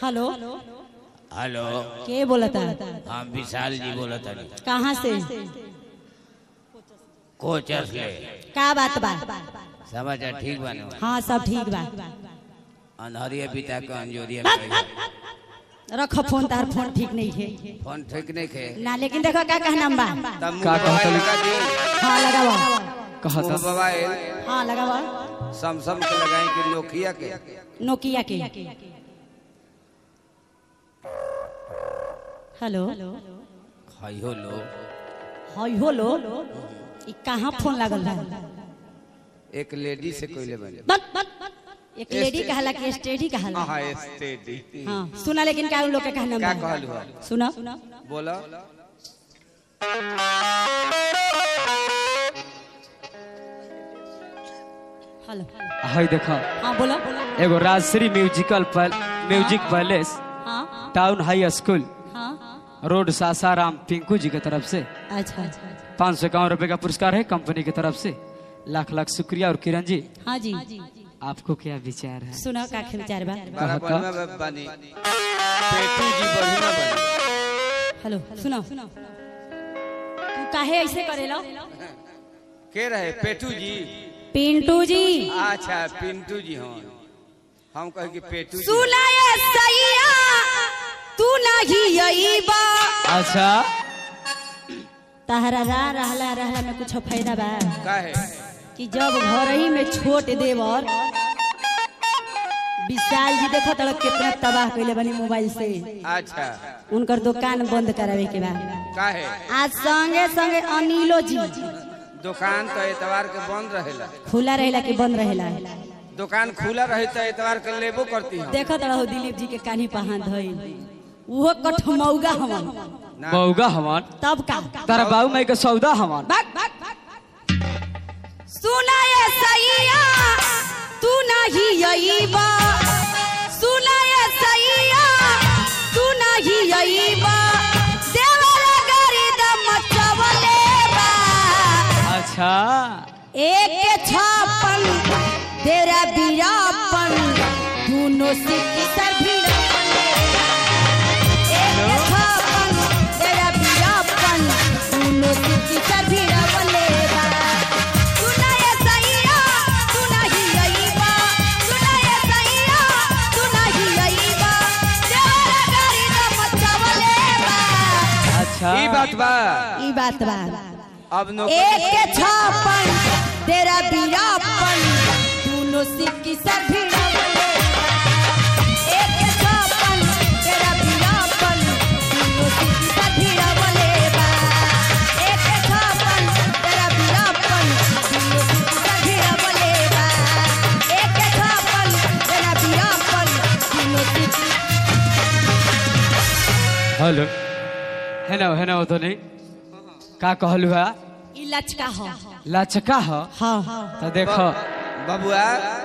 Hello hello के बोलता? हम विशाल जी बोलता। कहाँ से? कोचस ले। का बात बा? समाचार ठीक बा? हाँ सब ठीक बा। अनहरिया पिता के अंजोरिया रखो फोन, तार फोन ठीक नहीं है। फोन ठीक नहीं खे ना, लेकिन देखो का कहना बा। का हाँ लगावा। कहता मोबाइल हाँ लगावा। सैमसंग के लगाई कि नोकिया के? नोकिया के। हेलो हाय हो लो। हाय हो लो। ई कहाँ फोन लागल बा? एक लेडी से कोइले बने। एक लेडी कहला कि स्टेडी कहला? हां स्टेडी। हाँ सुना, लेकिन का उन लोग के कहना क्या बा? कहलू? सुना बोलो। हेलो हाय देखो। हाँ बोलो। एगो राजश्री म्यूजिक पैलेस हाँ टाउन हाई स्कूल हाँ। रोड सासाराम पिंकू जी की तरफ से अच्छा 551 रुपए का पुरस्कार है कंपनी की तरफ से। लाख लाख शुक्रिया। और किरण जी हाँ जी, आपको क्या विचार है? सुनो का विचार बा। बड़ा बढ़िया बनी। पेटू जी बढ़िया बनी। हेलो सुनो, तू काहे ऐसे करेला? के रहे पेटू जी? पिंटू जी। अच्छा पिंटू जी। हाँ हम कहे कि पेटू जी। सुना ये सैया तू नहीं यही बा। अच्छा तहरा रहला में कुछ फायदा बा? काहे? कि जब घर ही में छोट देवर विशाल जी देखो तड़क कितना तबाह कैले बनी मोबाइल से। अच्छा उनकर दुकान बंद करावे के बाद काहे? आज संगे संगे अनिलो जी दुकान तो एतवार के बंद रहेला। खुला रहेला कि बंद रहेला? दुकान खुला रहे तो एतवार के लेबो करती हूँ। देखो तड़ो दिलीप जी के कानी पहान धइल, वो कठमौगा हमन। बउगा हवन तब का तारा बाऊ माई के सौदा हवन। सुना ये सैया तू नहीं यही बा। सुना ये सैया तू नहीं यही बा। देवरा गारी दम मचवले बा। अच्छा एक के छापन तेरा बियापन दोनों सिक्की सर भी एक के छापन तेरा बियापन दोनों सिक्की सर भी रवले बा। सुना ये सैया तू नहीं यही बा। सुना ये सैया तू नहीं यही बा। तेरा गाड़ी दम मचवले बा। अच्छा ई बात बा। ई बात बा। अब एक के छापन तेरा बियापन दोनों सिक्की सर भिड़ावले। एक के छापन तेरा बियापन दोनों सिक्की सर भिड़ावले बा। एक के छापन तेरा बियापन दोनों सिक्की सर भिड़ावले बा। एक के छापन तेरा बियापन दोनों सिक्की। हेलो है ना वो तो नहीं का कहलू है? ई लचका हो। लचका हो। हाँ तो देखो बबुआ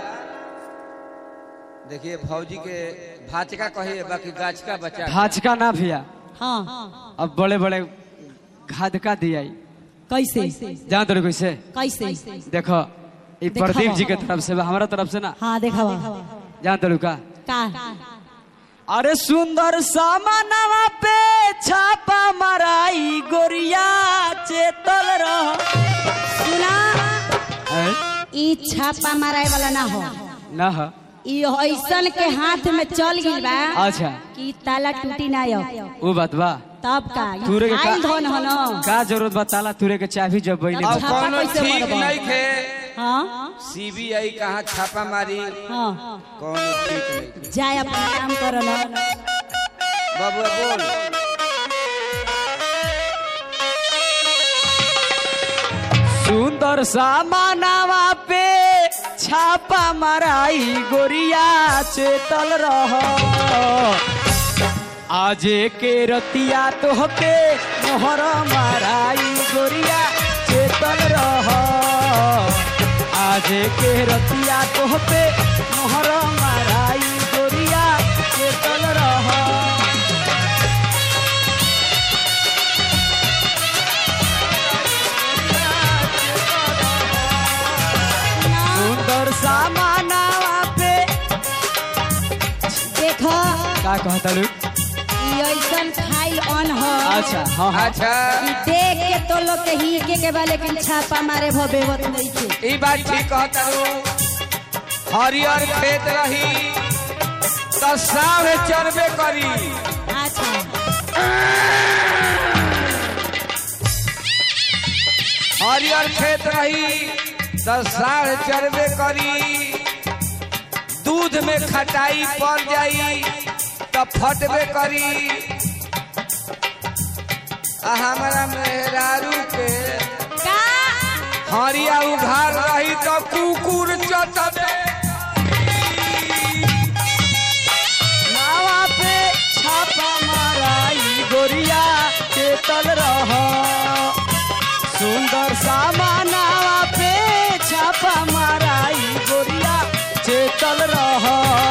देखिए भौजी के भाचका कहिए बाकी गाछ का बचा। भाचका ना भैया, हाँ। अब बड़े बड़े घाधका दिया। कैसे जान तो कैसे? कैसे? देखो ये दिखावा। प्रदीप जी के तरफ से हमारा तरफ से ना। हाँ देखावा। जान तो का? अरे सुंदर सामानवा पे छापा मराई गोरिया चेतल रह। सुना ई छापा मारे वाला ना हो ना हो। ई ऐसन के हाथ में चल गई बा। अच्छा कि ताला टूटी ना हो। वो बात बा। तब का तुरे के आइल धन हो ना। का जरूरत बा ताला तुरे के चाबी जब बैले। अब छापा कौनो कैसे ठीक मरबा? नहीं खे। हाँ सीबीआई कहाँ छापा मारी? हाँ कौनो ठीक नहीं। जाए अपना काम करो ना। बबुआ बोल। सुंदर सामानवा पे छापा मराई गोरिया चेतल रह। आजे के रतिया तोहके मोहर माराई गोरिया चेतल रह। आजे के रतिया तोहके मोहर माराई गोरिया चेतल रह। सुंदर सामानवा पे देखो का कहता लू ई ऐसन खाइल अन हो अच्छा हाँ हाँ अच्छा ई देख के तो लोग के ही के बा लेकिन छापा मारे भबे होत नहीं के ई बात ठीक कहता हूँ। हरियर खेत रही तो साढ़े चरबे करी। अच्छा हरियर खेत रही तो साढ़े चरबे करी। दूध में खटाई पड़ जाई तो फटबे करी। हमारा मेहरारू के का हरिया उघार रही तो कुकुर चटबे। नावा पे छापा माराई गोरिया चेतल रह सुंदर सामा नावा पे छापा माराई गोरिया चेतल रह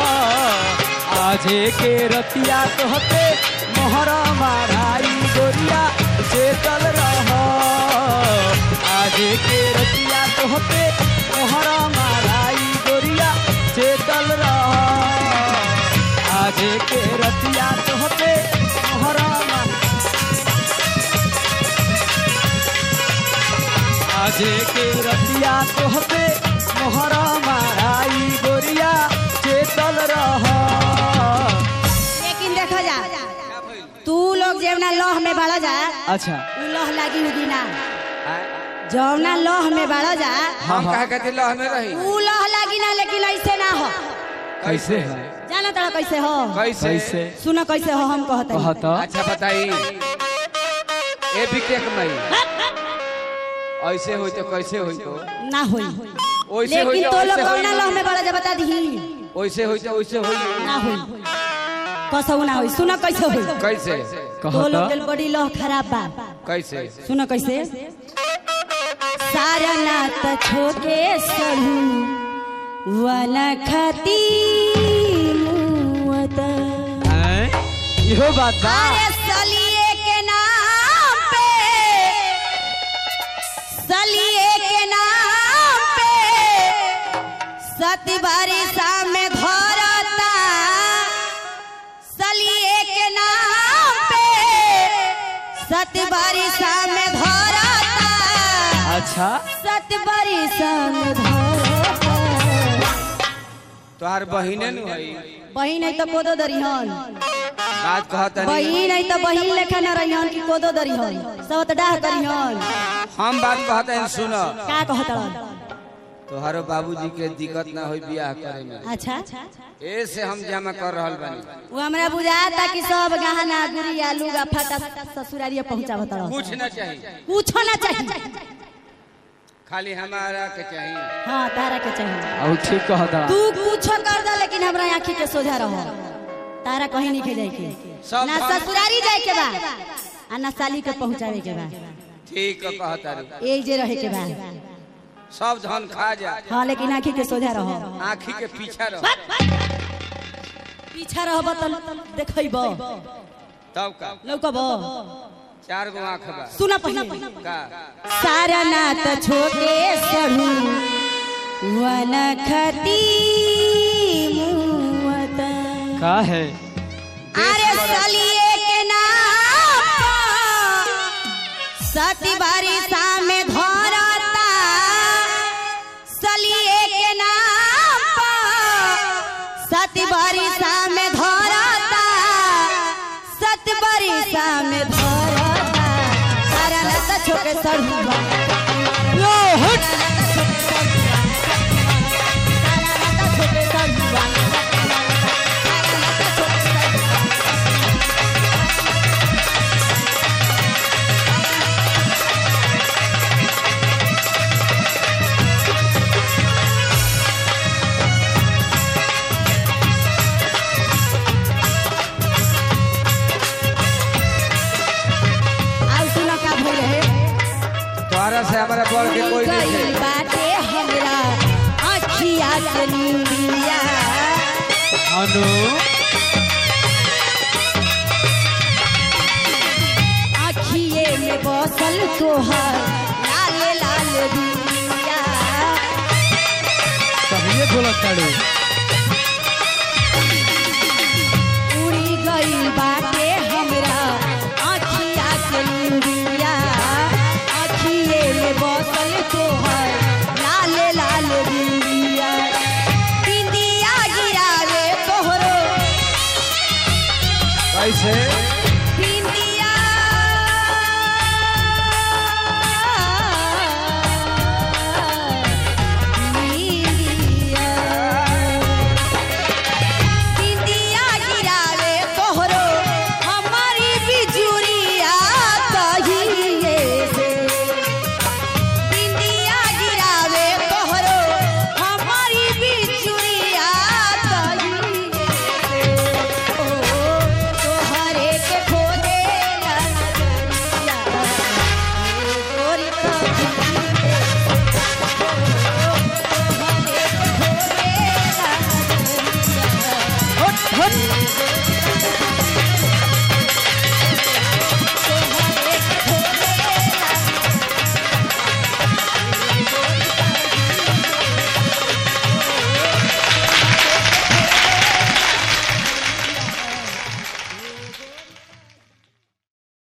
आजे के रतिया तोहते मोहर माराई गोरिया चेतल रह आजे के रतिया तोहते मोहर माराई गोरिया चेतल रह आजे के रतिया तोहते मोहर आजे के रतिया तोहते मोहर माराई गोरिया चेतल रह लेकिन देखो जा तू लोग जेवना लोह में बड़ा जा अच्छा उ लोह लागी उगी ना जौना लोह में बड़ा जा हम कहा कहते लह में रही उ लोह लागी ना लेकिन ऐसे ना हो कैसे है जाना तड़ा कैसे हो कैसे कैसे सुनो कैसे हो हम कहते हैं। कहता अच्छा बताई ए भी केक मई ऐसे होई तो कैसे होई तो ना होई ओइसे होई लेकिन तो तो लोग ऐसे कौना लोह होई में बड़ा जा बता दी ओइसे होई तो ओइसे होई ना होई कसौ ना होई सुनो कैसे होई कैसे तो लोग कहता दिल बड़ी लोह खराब बा कैसे सुनो कैसे सारा नात छोके सरू वाला खाती मुवत हैं इहो बात बा अरे सलिए के नाम पे सलिए के नाम पे सती बारिशा में घरता सलिए के नाम पे सती बारिशा में घरता अच्छा सती बारिशा में घरता तोहार बहिने नु हई बहिन है तो कोदो दरिहन बात कहता नहीं बहिन है तो बहिन लेखा न रहिहन कि कोदो दरिहन सब तो डाह करिहन हम बात कहते हैं सुनो का कहत तोहारो बाबूजी के दिक्कत ना होई बियाह करे में अच्छा ए से हम जमा कर रहल बानी वो हमरा बुझाता कि सब गहना गुड़िया लुगा फटा ससुरारिया पहुंचावत रह कुछ ना चाहिए कुछ ना चाहिए खाली हमारा के चाहिए। हां तारा के चाहिए और ठीक कहता तू कुछ कर दे लेकिन हमरा आंखी के सोझा रहो तारा कहीं नहीं के जाए के सब ना हम- ससुरारी जाए के बा आ ना साली के पहुंचावे के बा ठीक कहता रे ए जे रहे के बा सब धन खा जा हां लेकिन आंखी के सोझा रहो आँखी के पीछा रह पीछा रहब त देखैब तब का लौकब 4 गो आँख बा सुना पहले का सारा नात छोके सरू वन खती मुवत का है अरे सलिए के नाम पर सती बारिशा में धरता सलिए के नाम पर सती बारिशा में धरता सती बारिशा में धरता सारा नात छोके सरू लो हट तोहरा से हमारा बड़ के कोई नहीं गइल है बाटे हमरा अखिया के नीलिया अनु अखिए में बसल तोहर लाल लाल दुनिया कहिए बोलत ताड़ू उड़ी कैसे बिंदिया बिंदिया गिरावे तोहरो हमारी बिजुरिया कहिए से बिंदिया गिरावे तोहरो हमारी बिजुरिया कहिए से ओ तोहरे के खोजे ला नजरिया गोरी कहिए हट हट